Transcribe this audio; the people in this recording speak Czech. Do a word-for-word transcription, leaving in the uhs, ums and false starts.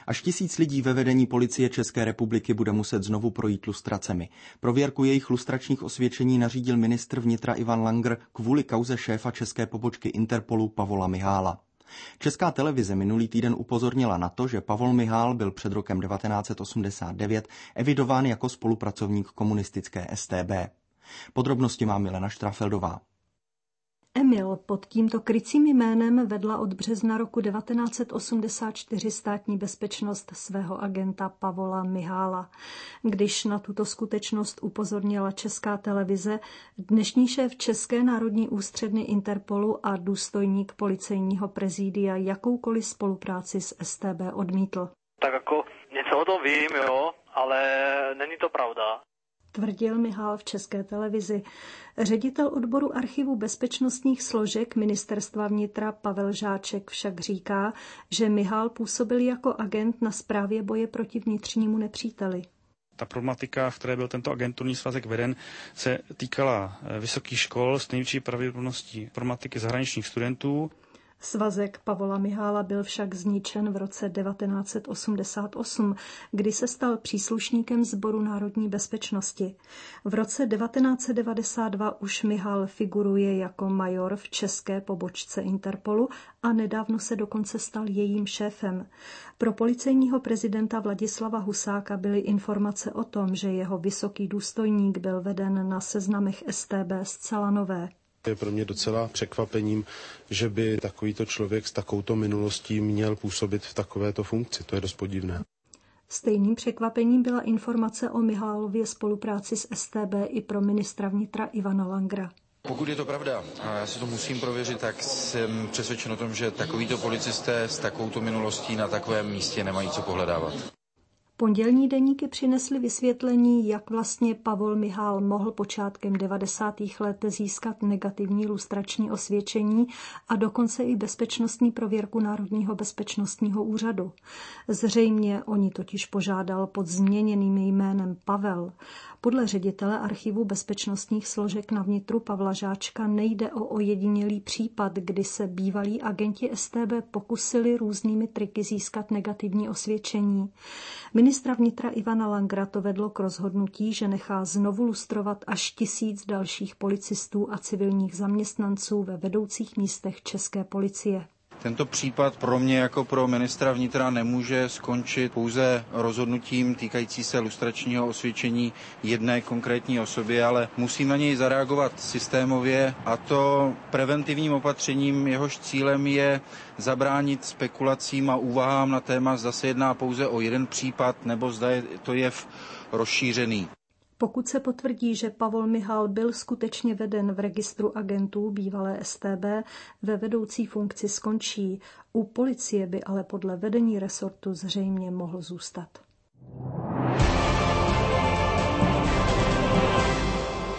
Až tisíc lidí ve vedení policie České republiky bude muset znovu projít lustracemi. Prověrku jejich lustračních osvědčení nařídil ministr vnitra Ivan Langer kvůli kauze šéfa české pobočky Interpolu Pavola Mihála. Česká televize minulý týden upozornila na to, že Pavol Mihál byl před rokem devatenáct set osmdesát devět evidován jako spolupracovník komunistické S T B. Podrobnosti má Milena Štrafeldová. Emil pod tímto krycím jménem vedla od března roku devatenáct set osmdesát čtyři státní bezpečnost svého agenta Pavola Mihála. Když na tuto skutečnost upozornila Česká televize, dnešní šéf České národní ústředny Interpolu a důstojník policejního prezidia jakoukoliv spolupráci s S T B odmítl. Tak jako něco o tom vím, jo, ale není to pravda. Tvrdil Mihál v České televizi. Ředitel odboru archivu bezpečnostních složek ministerstva vnitra Pavel Žáček však říká, že Mihál působil jako agent na správě boje proti vnitřnímu nepříteli. Ta problematika, v které byl tento agenturní svazek veden, se týkala vysokých škol s největší pravděpodobností informatiky zahraničních studentů. Svazek Pavola Mihála byl však zničen v roce devatenáct set osmdesát osm, kdy se stal příslušníkem Sboru národní bezpečnosti. V roce devatenáct set devadesát dva už Mihál figuruje jako major v české pobočce Interpolu a nedávno se dokonce stal jejím šéfem. Pro policejního prezidenta Vladislava Husáka byly informace o tom, že jeho vysoký důstojník byl veden na seznamech S T B zcela nové. Je pro mě docela překvapením, že by takovýto člověk s takovouto minulostí měl působit v takovéto funkci. To je dost podivné. Stejným překvapením byla informace o Mihálově spolupráci s S T B i pro ministra vnitra Ivana Langera. Pokud je to pravda, a já si to musím prověřit, tak jsem přesvědčen o tom, že takovýto policisté s takovouto minulostí na takovém místě nemají co pohledávat. Pondělní deníky přinesly vysvětlení, jak vlastně Pavol Mihál mohl počátkem devadesátých let získat negativní lustrační osvědčení a dokonce i bezpečnostní prověrku Národního bezpečnostního úřadu. Zřejmě oni totiž požádal pod změněným jménem Pavel. Podle ředitele archivu bezpečnostních složek na vnitru Pavla Žáčka nejde o ojedinělý případ, kdy se bývalí agenti S T B pokusili různými triky získat negativní osvědčení. Ministra vnitra Ivana Langera to vedlo k rozhodnutí, že nechá znovu lustrovat až tisíc dalších policistů a civilních zaměstnanců ve vedoucích místech české policie. Tento případ pro mě jako pro ministra vnitra nemůže skončit pouze rozhodnutím týkající se lustračního osvědčení jedné konkrétní osoby, ale musím na něj zareagovat systémově, a to preventivním opatřením, jehož cílem je zabránit spekulacím a úvahám na téma, zda se jedná pouze o jeden případ nebo zda je to jev rozšířený. Pokud se potvrdí, že Pavol Mihál byl skutečně veden v registru agentů bývalé S T B, ve vedoucí funkci skončí. U policie by ale podle vedení resortu zřejmě mohl zůstat.